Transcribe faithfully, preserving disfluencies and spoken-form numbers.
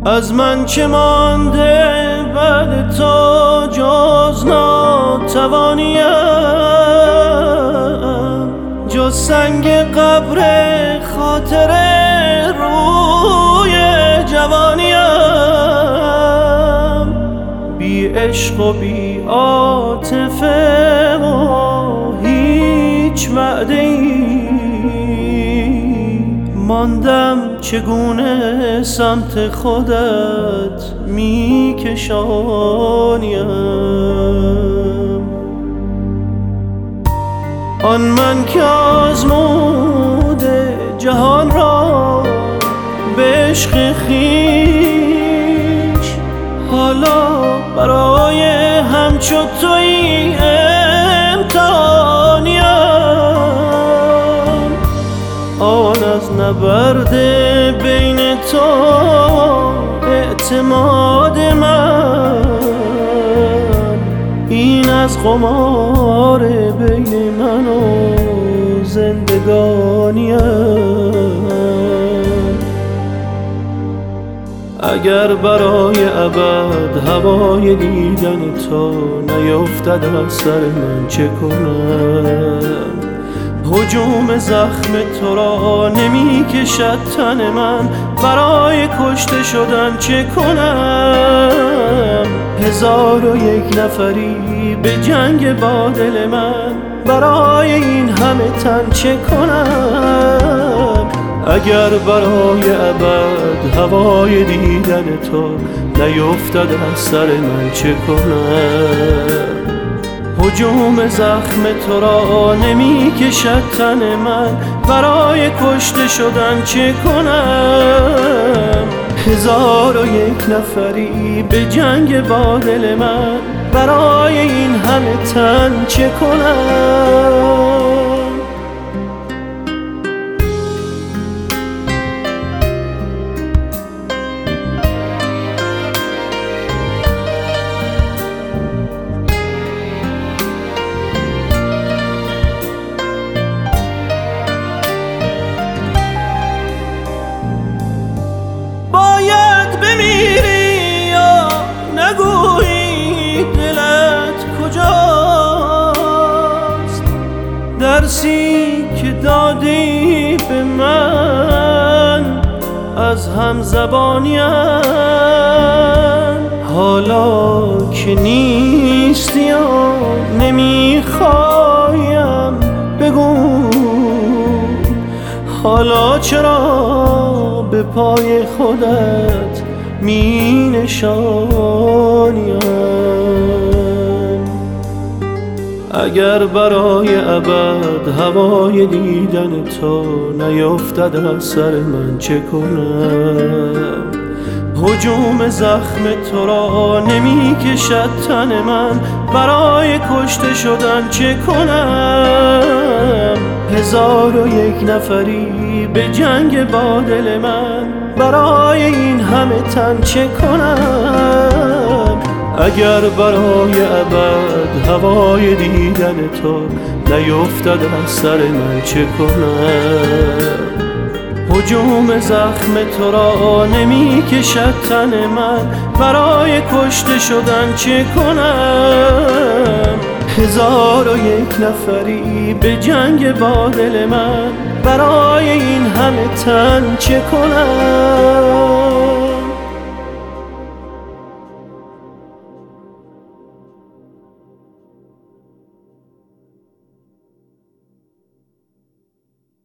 از من چه مانده بعد تو جز ناتوانیم، جز سنگ قبر خاطر روی جوانیم. بی عشق و بی عاطفه و هیچ وعده ای ماندم، چگونه سمت خودت میکشانیم. آن من که آزموده جهان را به عشق خویش، حالا برای همچو تویی امتحانیم. آن از نبرد بین تو اعتماد من، این از قمار بین من و زندگانیم. اگر برای ابد هوای دیدن تو نیفتد از سر من چه کنم؟ هجوم زخم تو را نمی کشد تن من، برای کشته شدن چه کنم؟ هزار و یک نفری به جنگ با دل من، برای این همه تن چه کنم؟ اگر برای ابد هوای دیدن تو نیفتد از سر من چه کنم؟ هجوم زخم تو را نمی کشد تن من، برای کشته شدن چه کنم؟ هزار و یک نفری به جنگ با دل من، برای این همه تن چه کنم؟ بمیری یا نگویی دلت کجاست؟ درسی که دادی به من از همزبانیم، حالا که نیستی و نمیخوایم بگو، حالا چرا به پای خودت می نشانیم؟ اگر برای ابد هوای دیدن تو نیفتد از سر من چه کنم؟ هجوم زخم تو را نمی کشد تن من، برای کشته شدن چه کنم؟ هزار و یک نفری به جنگ با دل من، برای این همه تن چه کنم؟ اگر برای ابد هوای دیدن تو نیفتد از سر من چه کنم؟ هجوم زخم تو را نمی کشد تن من، برای کشته شدن چه کنم؟ هزار و یک نفری به جنگ با دل من، برای این همه تن چه کنم؟